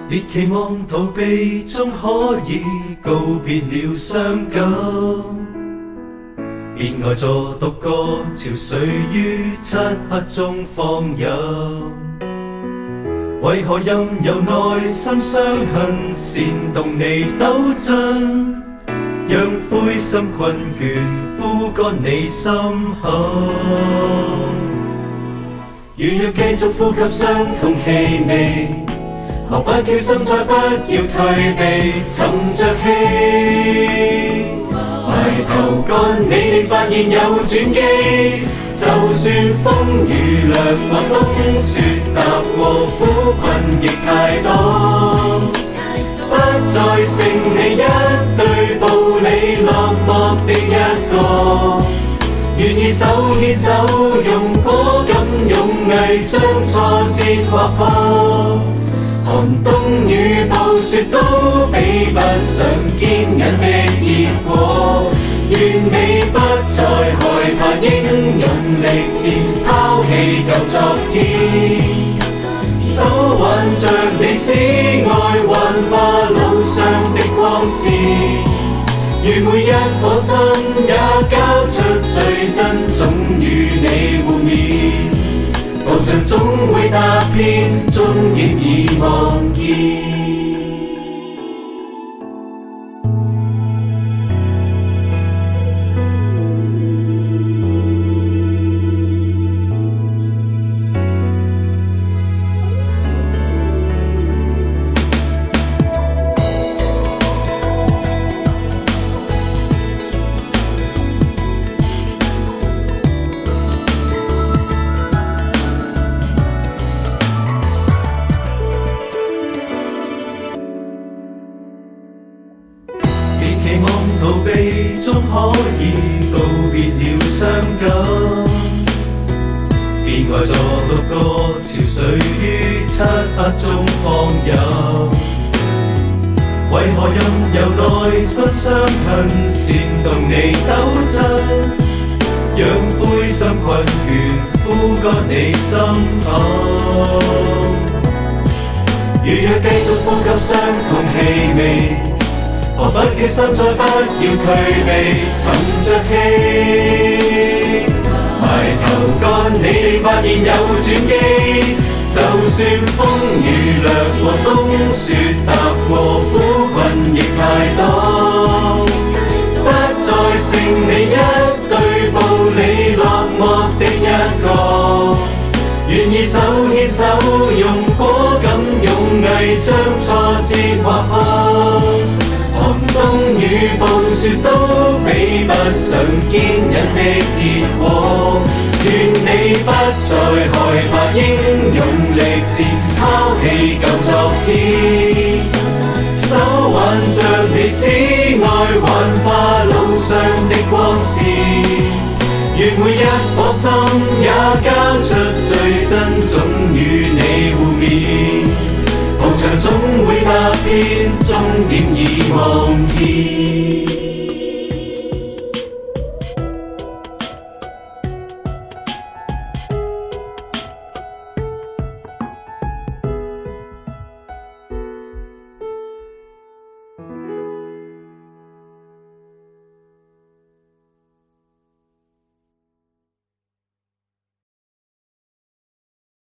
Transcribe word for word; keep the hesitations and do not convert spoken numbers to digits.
別期望逃避終可以告別了傷感，別呆坐獨個憔悴於漆黑中放任。為何任由內心傷痕煽動你抖震，讓灰心困倦枯乾你心坎？如若繼續呼吸相同氣味，何不叫心再不要退避，沉着氣，埋頭幹，你定發現有轉機。就算風雨掠過，冬雪踏過，苦困亦太多，不再剩你一對步履落寞的一個。願意手牽手，用果敢勇毅將挫折劃破。寒冬與暴雪都比不上堅忍的結果。願你不再害怕，英勇力戰，拋棄舊昨天。手挽着你使愛幻化路上的光線，如每一顆心也交出最真，總與你互勉。途上總會踏遍，終點已望見。期望逃避終可以告別了傷感，別呆坐獨個憔悴於漆黑中放任。為何任由內心傷痕煽動你抖震，讓灰心困倦枯乾你心坎？如若繼續呼吸相同氣味，何不決心再不要退避，沉着氣，埋頭幹，你定發現有轉機。就算風雨掠過，冬雪踏過，苦困亦太多，不再剩你一對步履落寞的一個。願意手牽手，用果敢勇毅將挫折劃破。寒冬與暴雪都比不上堅忍的結果。願你不再害怕，英勇力戰，拋棄舊昨天。手挽着你使愛幻化路上的光線，願每一顆心也交出最真，總與你互勉。途上總會踏遍，終點已望見。